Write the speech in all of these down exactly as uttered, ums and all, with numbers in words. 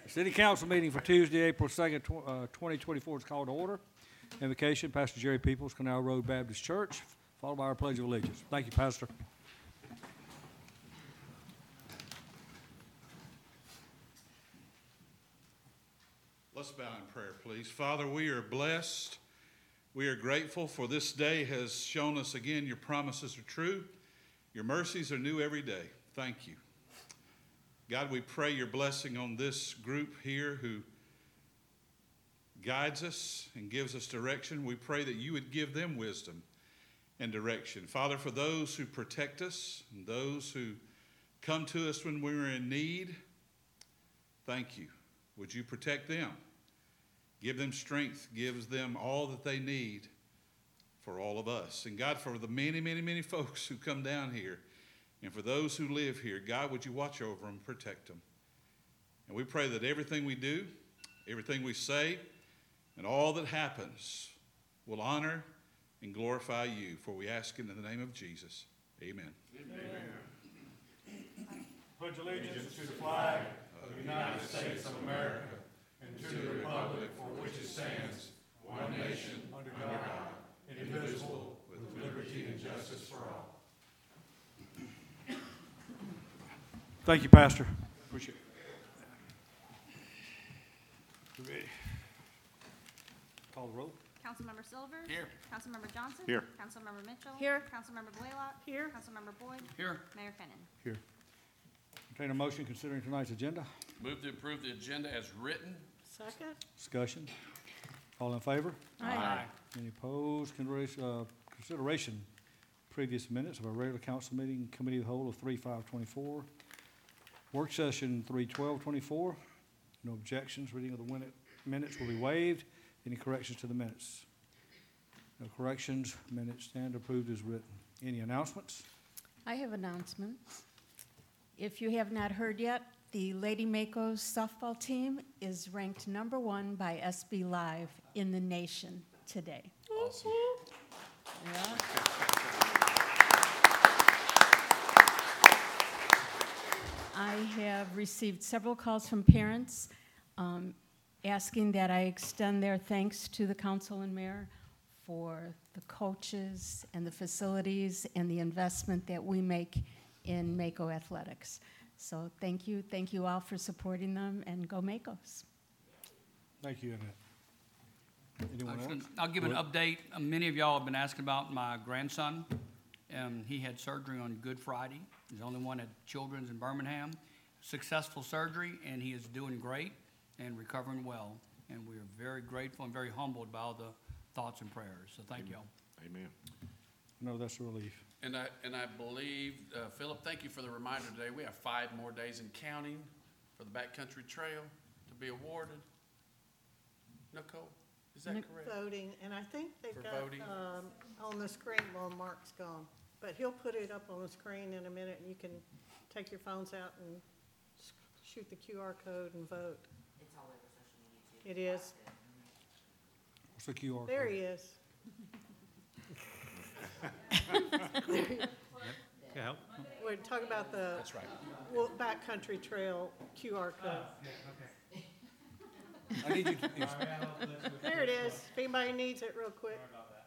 City Council meeting for Tuesday, April second, twenty twenty-four is called to order. Invocation, Pastor Jerry Peoples, Canal Road Baptist Church, followed by our Pledge of Allegiance. Thank you, Pastor. Let's bow in prayer, please. Father, we are blessed. We are grateful for this day has shown us again your promises are true. Your mercies are new every day. Thank you. God, we pray your blessing on this group here who guides us and gives us direction. We pray that you would give them wisdom and direction. Father, for those who protect us and those who come to us when we're in need, thank you. Would you protect them? Give them strength, gives them all that they need for all of us. And God, for the many, many, many folks who come down here, and for those who live here, God, would you watch over them, protect them. And we pray that everything we do, everything we say, and all that happens will honor and glorify you. For we ask it in the name of Jesus. Amen. Amen. Pledge allegiance to the flag of the United States of America and to the republic for which it stands, one nation, under God, indivisible, with liberty and justice for all. Thank you, Pastor. Appreciate it. Ready. Call the roll. Councilmember Silvers? Here. Councilmember Johnson? Here. Councilmember Mitchell? Here. Councilmember Blaylock? Here. Councilmember Boyd? Here. Mayor Finnan? Here. Entertain a motion considering tonight's agenda. Move to approve the agenda as written. Second. Discussion. All in favor? Aye. Any opposed? Consideration, uh, consideration previous minutes of our regular council meeting, committee of the whole of three five twenty-four. Work session three twelve twenty-four. No objections. Reading of the win- minutes will be waived. Any corrections to the minutes? No corrections. Minutes stand approved as written. Any announcements? I have announcements. If you have not heard yet, the Lady Mako's softball team is ranked number one by S B Live in the nation today. Awesome. Yeah. I have received several calls from parents um, asking that I extend their thanks to the council and mayor for the coaches and the facilities and the investment that we make in Mako athletics. So thank you, thank you all for supporting them, and go Makos. Thank you, Annette. Anyone I'll- else? I'll give an What? update. Uh, Many of y'all have been asking about my grandson. Um, He had surgery on Good Friday. He's the only one at Children's in Birmingham. Successful surgery, and he is doing great and recovering well. And we are very grateful and very humbled by all the thoughts and prayers. So thank y'all. Amen. No, that's a relief. And I, and I believe, uh, Philip, thank you for the reminder today. We have five more days in counting for the Backcountry Trail to be awarded. Nicole, is that Nic- correct? Voting, and I think they've For got, voting? um, on the screen, well, Mark's gone, but he'll put it up on the screen in a minute, and you can take your phones out and s- shoot the Q R code and vote. It's all over social media too. It is. What's the Q R code? There he is. Yeah. We're talking about the That's right. Wo- Backcountry Trail Q R code. I need you to, There it is, if anybody needs it real quick.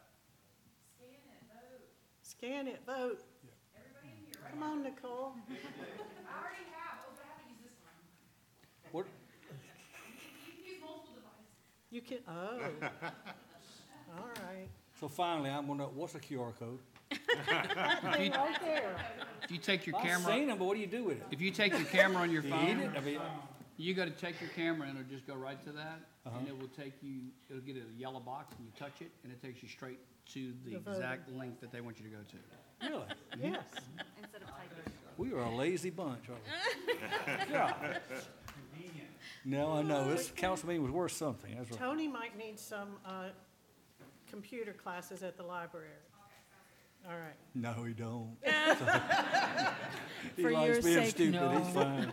Scan it, vote. Come on, Nicole. I already have, oh, but I haven't used this one. what, You can use multiple devices. You can, oh. All right. so finally, I'm gonna, what's the Q R code? Right there. If you take your I've camera, seen them, but what do you do with it? if you take your camera on your Do you eat it? phone, I mean, you gotta take your camera and it'll just go right to that. Uh-huh. And it will take you, it'll get a yellow box and you touch it and it takes you straight to the The voting. exact link that they want you to go to. really? Yes. Instead of typing. We are a lazy bunch, aren't we? Yeah. No, I know, this council meeting was worth something, that's right. Tony might need some uh, computer classes at the library. All right. No, he don't. He For likes your being sake, stupid, no. he's fine.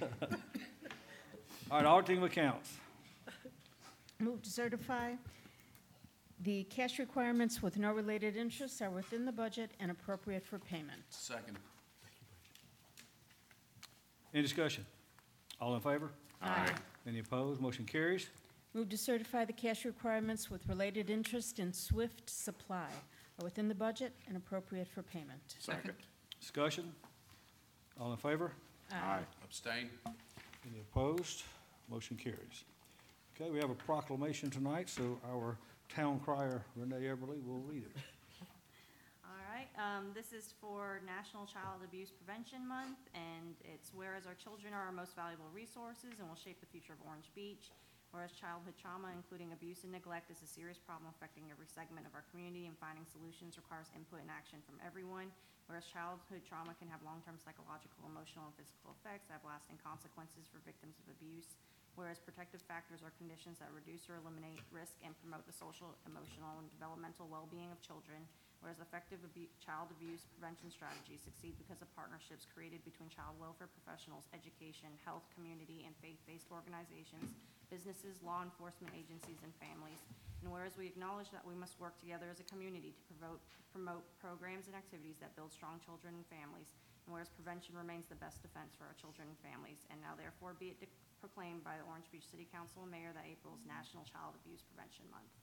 All right, auditing of accounts. Move to certify. The cash requirements with no related interests are within the budget and appropriate for payment. Second. Any discussion? All in favor? Aye. Any Any opposed? Motion carries. Move to certify the cash requirements with related interest in Swift Supply are within the budget and appropriate for payment. Second. Discussion? All in favor? Abstain? Any opposed? Motion carries. Okay, we have a proclamation tonight, so our town crier, Renee Everly, will read it. All right, um, this is for National Child Abuse Prevention Month, and it's whereas our children are our most valuable resources and will shape the future of Orange Beach. Whereas childhood trauma, including abuse and neglect, is a serious problem affecting every segment of our community, and finding solutions requires input and action from everyone. Whereas childhood trauma can have long-term psychological, emotional, and physical effects that have lasting consequences for victims of abuse. Whereas protective factors are conditions that reduce or eliminate risk and promote the social, emotional, and developmental well-being of children. Whereas effective abu- child abuse prevention strategies succeed because of partnerships created between child welfare professionals, education, health, community, and faith-based organizations, businesses, law enforcement agencies, and families. And whereas we acknowledge that we must work together as a community to promote, promote programs and activities that build strong children and families. And whereas prevention remains the best defense for our children and families. And now therefore be it de- proclaimed by the Orange Beach City Council and Mayor that April is National Child Abuse Prevention Month.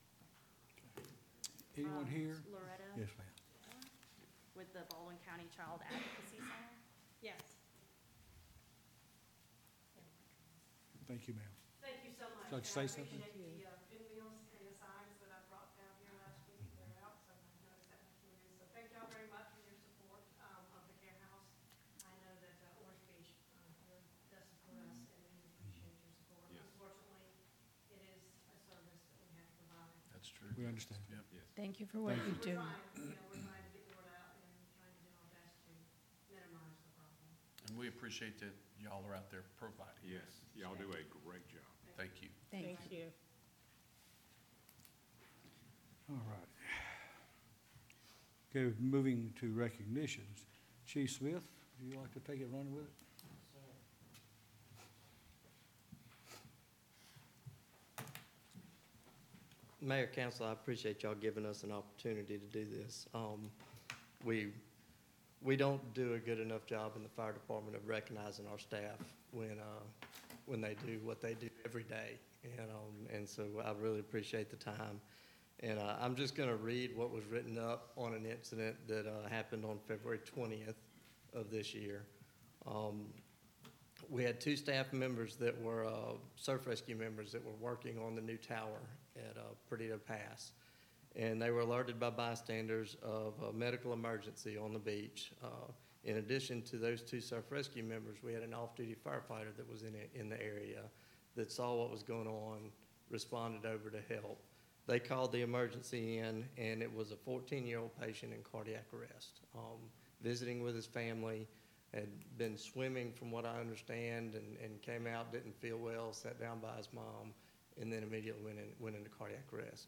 Anyone From here? Loretta Yes, ma'am. with the Baldwin County Child Advocacy Center. Yes. Thank you, ma'am. Thank you so much. Would you like to say something? I appreciate the uh, pinwheels and the signs that I brought down here last week. They're out, so I noticed that much moving. So thank y'all very much for your support um, of the care house. I know that uh, Orange Beach um, really does support us, and we appreciate your support. Unfortunately, it is a service that we have to provide. That's true. We understand. Yep. Thank you for what Thank you We're do. trying, you know, we're trying to get the word out and trying to do our best to minimize the problem. And we appreciate that y'all are out there providing. Yes, y'all do a great job. Thank you. Thank you. Thank you. All right. Okay, moving to recognitions. Chief Smith, would you like to take it running with it? Mayor, Council, I appreciate y'all giving us an opportunity to do this. Um, we, we don't do a good enough job in the fire department of recognizing our staff when, uh, when they do what they do every day. And, um, and so I really appreciate the time. And, uh, I'm just gonna read what was written up on an incident that, uh, happened on February twentieth of this year. Um, we had two staff members that were, uh, surf rescue members that were working on the new tower at, uh, Perdido Pass. And they were alerted by bystanders of a medical emergency on the beach. Uh, in addition to those two surf rescue members, we had an off-duty firefighter that was in, it- in the area that saw what was going on, responded over to help. They called the emergency in, and it was a fourteen-year-old patient in cardiac arrest, um, visiting with his family, had been swimming from what I understand, and, and came out, didn't feel well, sat down by his mom, and then immediately went in, went into cardiac arrest.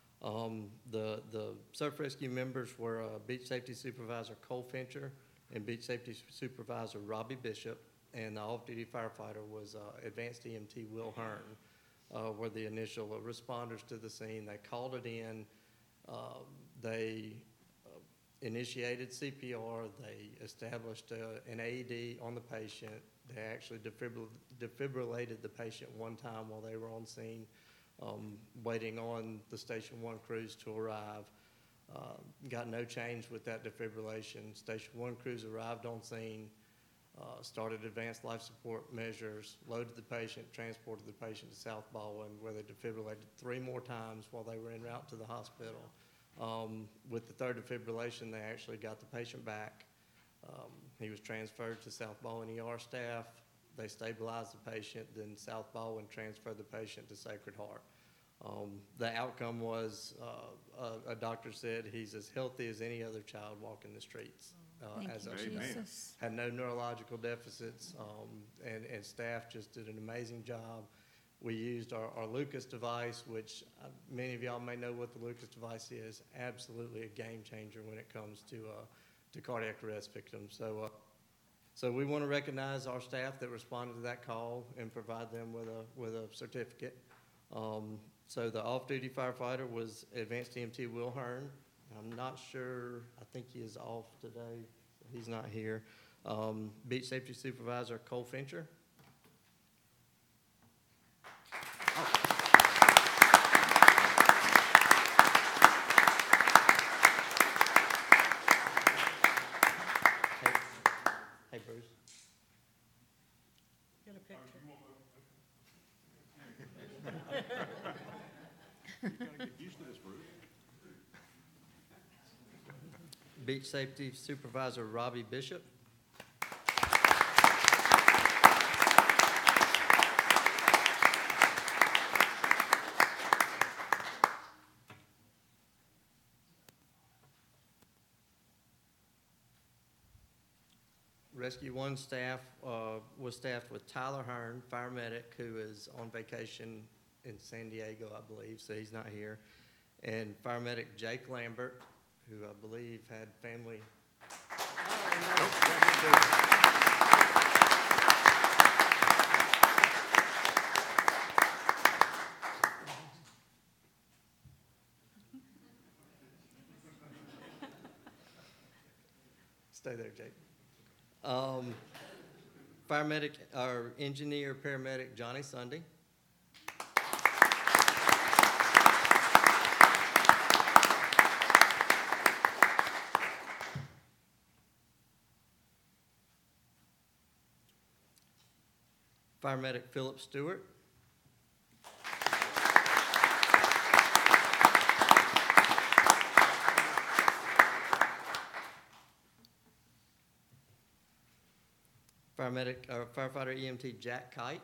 Um, the, the surf rescue members were uh, Beach Safety Supervisor Cole Fincher and Beach Safety Supervisor Robbie Bishop, and the off-duty firefighter was uh, Advanced E M T Will Hearn, uh, were the initial uh, responders to the scene. They called it in. Uh, they uh, initiated C P R. They established uh, an A E D on the patient. They actually defibril- defibrillated the patient one time while they were on scene, um, waiting on the Station One crews to arrive. Uh, got no change with that defibrillation. Station One crews arrived on scene, uh, started advanced life support measures, loaded the patient, transported the patient to South Baldwin, where they defibrillated three more times while they were en route to the hospital. Um, with the third defibrillation, they actually got the patient back. Um, he was transferred to South Baldwin E R staff. They stabilized the patient, then South Baldwin transferred the patient to Sacred Heart. Um, the outcome was, uh, a, a doctor said he's as healthy as any other child walking the streets. Uh, Thank as you, of Amen. today. Jesus. Had no neurological deficits, um, and, and staff just did an amazing job. We used our, our Lucas device, which uh, many of y'all may know what the Lucas device is. Absolutely a game changer when it comes to, uh, to cardiac arrest victims. So, uh, so we want to recognize our staff that responded to that call and provide them with a, with a certificate. Um, so the off-duty firefighter was Advanced E M T Will Hearn. I'm not sure, I think he is off today, so he's not here. Um, Beach Safety Supervisor Cole Fincher. Beach Safety Supervisor Robbie Bishop. Rescue One staff uh, was staffed with Tyler Hearn, fire medic, who is on vacation in San Diego, I believe, so he's not here, and fire medic Jake Lambert, who I believe had family. Stay there, Jake. Um, fire medic, or engineer, paramedic Johnny Sunday. Fire medic Philip Stewart. Paramedic, or firefighter E M T Jack Kite.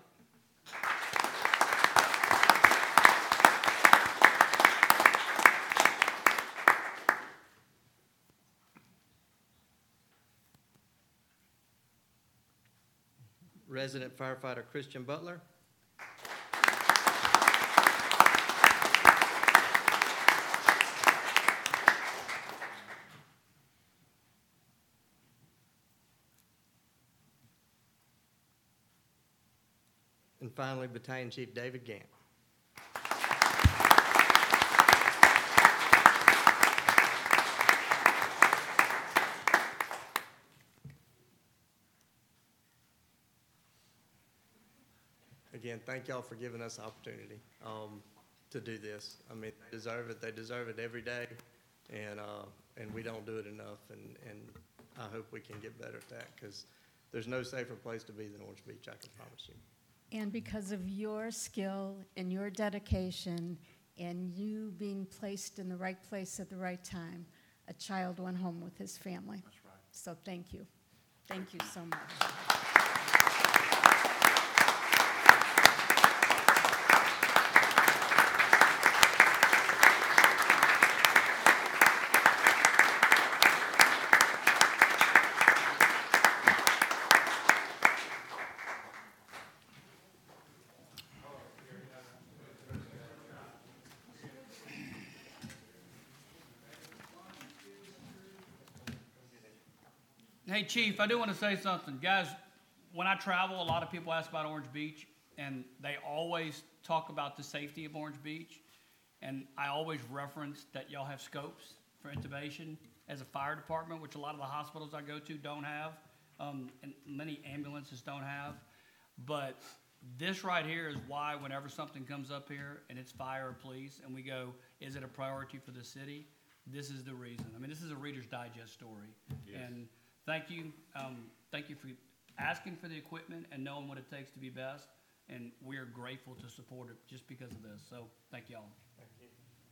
Resident firefighter Christian Butler. And finally, Battalion Chief David Gant. Again, thank y'all for giving us the opportunity um, to do this. I mean, they deserve it. They deserve it every day, and uh, and we don't do it enough. And and I hope we can get better at that, because there's no safer place to be than Orange Beach, I can promise you. And because of your skill and your dedication and you being placed in the right place at the right time, a child went home with his family. That's right. So thank you. Thank you so much. Hey, Chief, I do want to say something. Guys, when I travel, a lot of people ask about Orange Beach, and they always talk about the safety of Orange Beach. And I always reference that y'all have scopes for intubation as a fire department, which a lot of the hospitals I go to don't have, um, and many ambulances don't have. But this right here is why whenever something comes up here and it's fire or police, and we go, is it a priority for the city? This is the reason. I mean, this is a Reader's Digest story. Yes. And thank you, um, thank you for asking for the equipment and knowing what it takes to be best, and we are grateful to support it just because of this, so thank y'all. Thank you.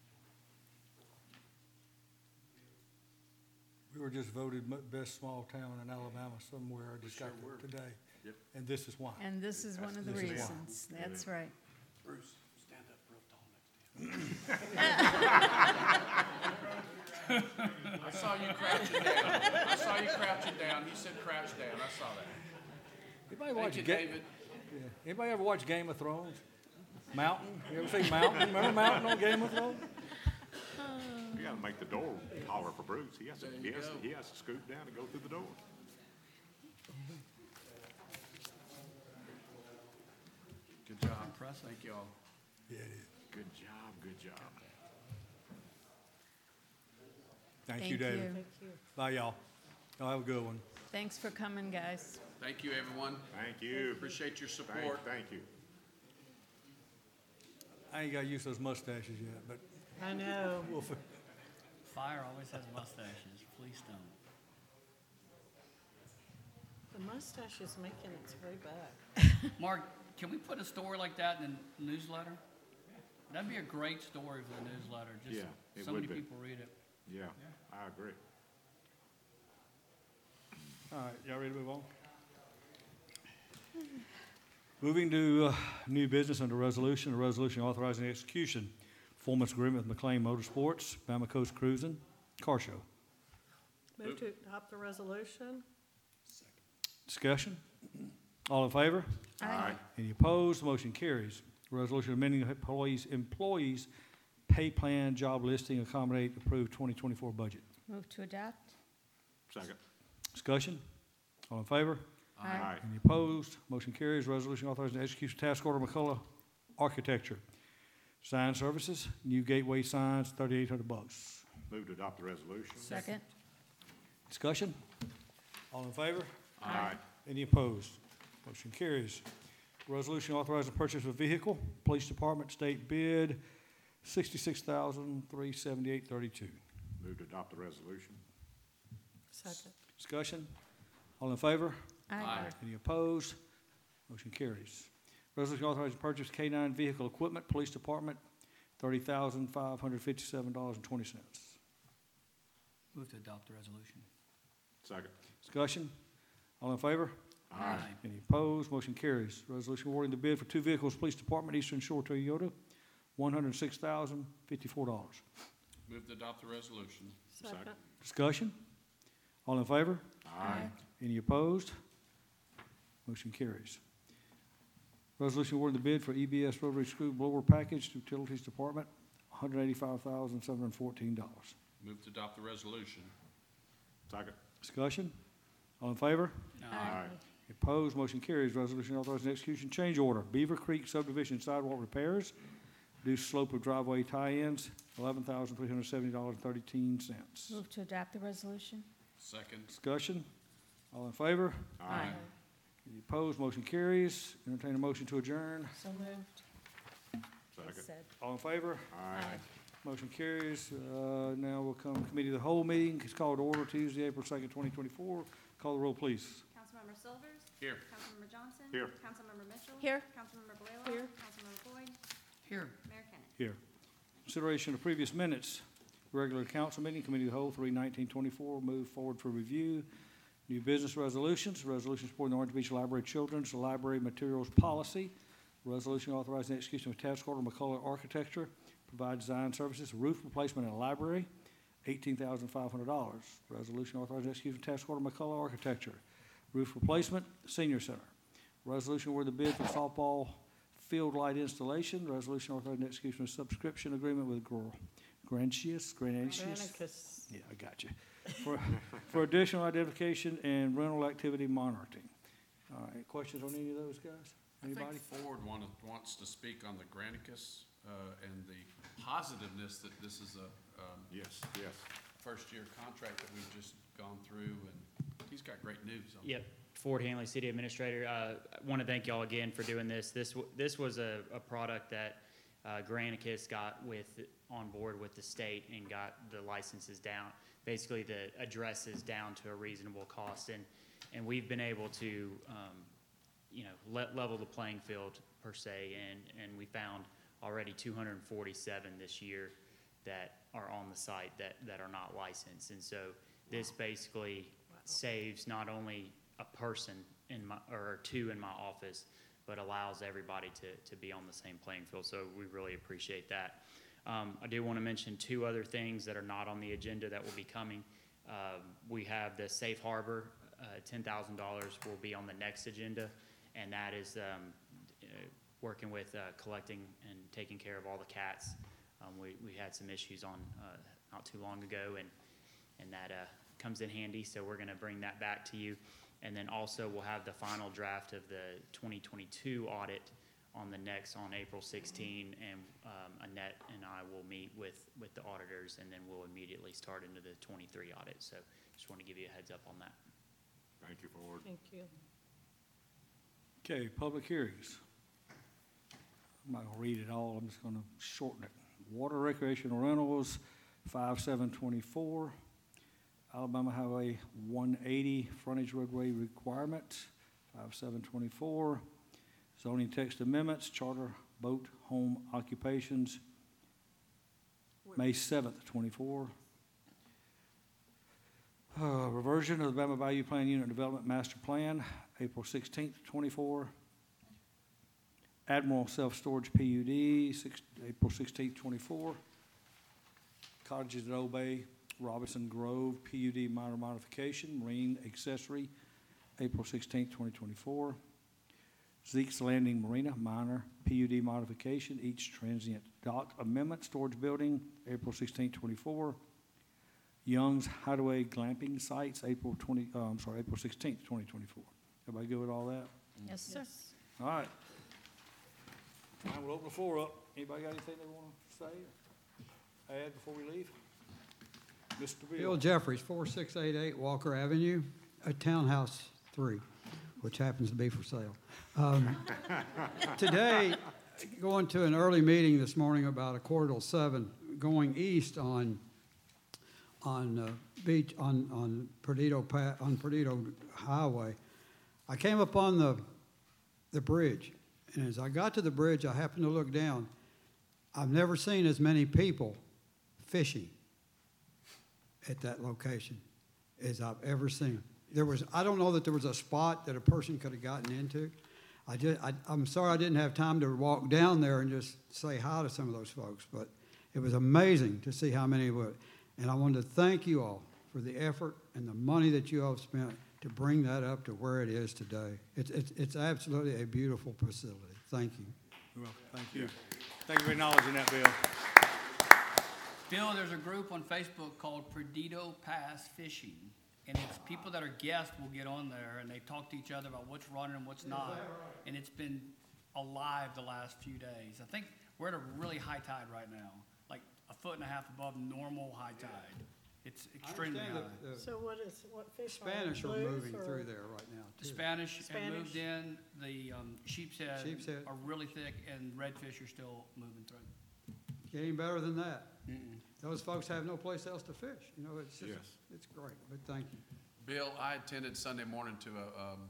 We were just voted mo- best small town in Alabama somewhere, I just got sure that were. today. Yep. And this is why. And this is one of the This is why. reasons. That's right. Bruce, stand up real tall next to him. I saw you crouching down. I saw you crouching down. You said crouch down. I saw that. Anybody Thank watch you, Ga- David. yeah. Anybody ever watch Game of Thrones? Mountain? You ever seen Mountain? Remember Mountain on Game of Thrones? You gotta make the door taller for Bruce. He has to, There he you has, go. to- he has to scoot down and go through the door. Good job. Thank y'all. Yeah, it is. Good job, good job. Thank Thank you, David. you. Thank you. Bye, y'all. Y'all have a good one. Thanks for coming, guys. Thank you, everyone. Thank you. Appreciate your Thank, support. thank you. I ain't got used to those mustaches yet, but I know. we'll, fi- Fire always has mustaches, police don't. The mustache is making its way back. Mark, can we put a story like that in the newsletter? That'd be a great story for the newsletter, just Yeah, it so would many be. people read it. Yeah, I agree. All right, y'all ready to move on? Moving to uh, new business under resolution, a resolution authorizing the execution performance agreement with McLean Motorsports, Bama Coast Cruising Car Show. Move to adopt the resolution. Discussion? All in favor? Aye. Any opposed? Motion carries. Resolution amending employees, employees' pay plan, job listing, accommodate approved twenty twenty-four budget. Move to adopt. Second. Discussion? All in favor? Aye. Any opposed? Motion carries. Resolution authorizing the execution task order McCullough Architecture. Sign services, new gateway signs, thirty-eight hundred bucks. Move to adopt the resolution. Second. Discussion? All in favor? Aye. Any opposed? Motion carries. Resolution authorizing purchase of vehicle, Police Department state bid, sixty-six thousand, three seventy-eight thirty-two. Move to adopt the resolution. Second. Discussion? All in favor? Aye. Any opposed? Motion carries. Resolution authorizing purchase K nine vehicle equipment, Police Department, thirty thousand, five hundred fifty-seven dollars and twenty cents. Move to adopt the resolution. Second. Discussion? All in favor? Aye. Any opposed? Motion carries. Resolution awarding the bid for two vehicles, Police Department, Eastern Shore Toyota, one hundred six thousand, fifty-four dollars. Move to adopt the resolution. Second. Discussion? All in favor? Aye. Any opposed? Motion carries. Resolution awarding the bid for E B S rotary screw blower package to Utilities Department, one hundred eighty-five thousand, seven hundred fourteen dollars. Move to adopt the resolution. Second. Discussion? All in favor? Aye. Opposed? Motion carries. Resolution authorizing execution change order, Beaver Creek subdivision sidewalk repairs, reduced slope of driveway tie-ins, eleven thousand, three hundred seventy dollars and thirteen cents. Move to adopt the resolution. Second. Discussion? All in favor? Aye. Any opposed? Motion carries. Entertain a motion to adjourn. So moved. Second. Said. All in favor? Aye. Motion carries. Uh, Now will come committee of the whole meeting. It's called to order Tuesday, April second, twenty twenty-four. Call the roll, please. Councilmember Silvers? Here. Councilmember Johnson? Here. Councilmember Mitchell? Here. Councilmember Blaylock? Here. Councilmember Floyd? Here. Mayor Kennas. Here. Consideration of previous minutes. Regular council meeting, committee of the whole, three nineteen twenty-four, move forward for review. New business resolutions, resolution supporting the Orange Beach Library Children's Library Materials Policy. Resolution authorizing the execution of task order McCullough Architecture, provide design services, roof replacement in a library, eighteen thousand five hundred dollars. Resolution authorizing the execution of task order McCullough Architecture, roof replacement, senior center. Resolution award the bid for softball field light installation. Resolution authorizing the execution of subscription agreement with Gr- Grancious, Grancious. Granicus. Yeah, I got you. For, for additional identification and rental activity monitoring. All right, questions on any of those, guys? I Anybody? think Ford wanted, wants to speak on the Granicus, uh, and the positiveness that this is a, um, Yes, yes. first-year contract that we've just gone through, and he's got great news on it. Yep, Ford Hanley, City Administrator. Uh, I want to thank y'all again for doing this. This, w- this was a, a product that uh, Granicus got with, on board with the state and got the licenses down, basically the addresses down to a reasonable cost. And, and we've been able to, um, you know, let, level the playing field per se, and, and we found already two hundred forty-seven this year that are on the site that, that are not licensed. And so this basically saves not only a person in my, or two in my office, but allows everybody to, to be on the same playing field. So we really appreciate that. Um, I do want to mention two other things that are not on the agenda that will be coming. Um, we have the safe harbor, uh, ten thousand dollars will be on the next agenda, and that is um, uh, working with uh, collecting and taking care of all the cats. Um, we, we had some issues on uh, not too long ago, and, and that uh, comes in handy, so we're going to bring that back to you. And then also we'll have the final draft of the twenty twenty-two audit on the next, on April sixteenth, and um, Annette and I will meet with, with the auditors, and then we'll immediately start into the twenty-three audit. So just want to give you a heads up on that. Thank you, Ford. Thank you. Okay, public hearings. I'm not gonna read it all, I'm just gonna shorten it. Water recreational rentals, five seven twenty-four. Alabama Highway one eighty, frontage roadway requirement, five seven twenty-four. Zoning text amendments, charter boat home occupations, May seventh, twenty-four. Uh, reversion of the Bama Value Plan Unit Development Master Plan, April sixteenth, twenty-four. Admiral Self-Storage P U D, six, April sixteenth, twenty-four. Cottages at Old Bay, Robinson Grove, P U D minor modification, marine accessory, April sixteenth, twenty twenty-four. Zeke's Landing Marina, minor P U D modification, each transient dock amendment, storage building, April sixteenth, twenty-four. Young's Hideaway Glamping Sites, April twenty, uh, I'm sorry, April sixteenth, twenty twenty-four. Everybody good with all that? Yes, sir. All right. Now we'll open the floor up. Anybody got anything they want to say or add before we leave? Mister Bill Bill. Jeffries, four six eight eight Walker Avenue, at Townhouse three, which happens to be for sale. Um, Today, going to an early meeting this morning about a quarter till seven, going east on, on uh, beach, on, on Perdido, Pa- on Perdido Highway, I came upon the, the bridge. And as I got to the bridge, I happened to look down. I've never seen as many people fishing at that location as I've ever seen. There was, I don't know that there was a spot that a person could have gotten into. I just, I, I'm sorry I didn't have time to walk down there and just say hi to some of those folks, but it was amazing to see how many would. And I wanted to thank you all for the effort and the money that you all have spent to bring that up to where it is today. It's, it's, it's absolutely a beautiful facility. Thank you. You're welcome. Thank you. Thank you for acknowledging that, Bill. Bill, there's a group on Facebook called Perdido Pass Fishing, and it's people that are guests will get on there, and they talk to each other about what's running and what's not, and it's been alive the last few days. I think we're at a really high tide right now, like a foot and a half above normal high tide. It's extremely I high. understand that the So what is, what fish are they? Spanish are Blues moving or- through there right now, The too. Spanish have Spanish. moved in, the um, sheep's head Sheep's head. are really thick, and redfish are still moving through. Getting better than that. Mm-mm. Those folks have no place else to fish. You know, it's just, Yes. it's great, but thank you. Bill, I attended Sunday morning to a, um,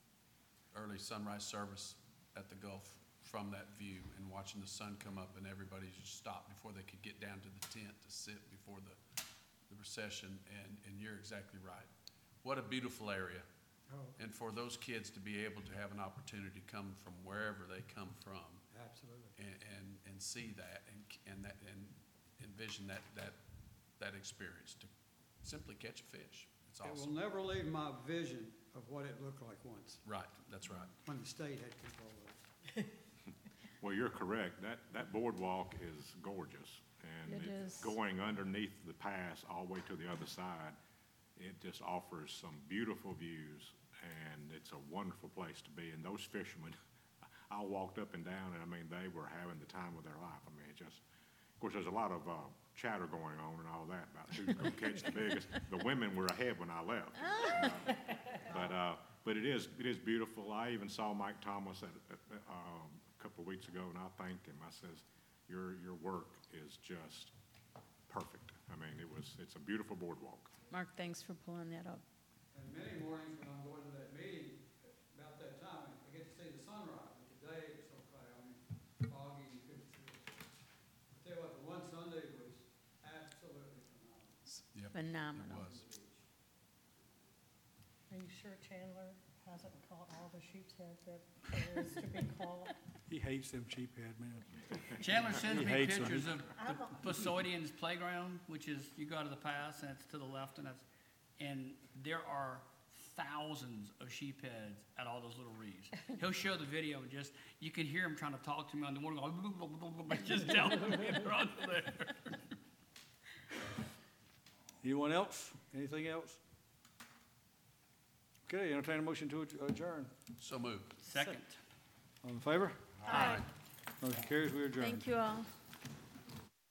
early sunrise service at the Gulf from that view and watching the sun come up and everybody just stopped before they could get down to the tent to sit before the, the recession, and, and you're exactly right. What a beautiful area. Oh, And for those kids to be able to have an opportunity to come from wherever they come from absolutely. and, and, and see that and, and that, and envision that, that, that experience, to simply catch a fish. It's It will awesome. never leave my vision of what it looked like once, Right, that's right. when the state had control of it. Well, you're correct. That, that boardwalk is gorgeous. And It it- is. going underneath the pass all the way to the other side, it just offers some beautiful views, and it's a wonderful place to be. And those fishermen, I walked up and down, and I mean, they were having the time of their life. I mean, it just, of course, there's a lot of uh, chatter going on and all that about who's going to catch the biggest. The women were ahead when I left. Uh, But, uh, but it is, it is beautiful. I even saw Mike Thomas at, at, um, a couple of weeks ago, and I thanked him. I says, your, your work is just perfect. I mean, it was, it's a beautiful boardwalk. Mark, thanks for pulling that up. And many mornings when I'm going to that meeting, about that time, I get to see the sunrise. And today it was so cloudy, I mean, foggy, you couldn't see it. I tell you what, the one Sunday was absolutely phenomenal. Yep, it Phenomenal. was. Are you sure Chandler hasn't caught all the sheep's head that there is to be caught? He hates them sheephead, man. Chandler sends He me hates 'em. pictures of the Poseidon's playground, which is, you go to the pass, and it's to the left, and that's, and there are thousands of sheepheads at all those little reefs. He'll show the video, and just, you can hear him trying to talk to me on the morning, going, just telling me they're under there. Anyone else? Anything else? Okay, entertain a motion to adjourn. So moved. Second. All in favor? Aye. Motion carries, we adjourn. Thank you all.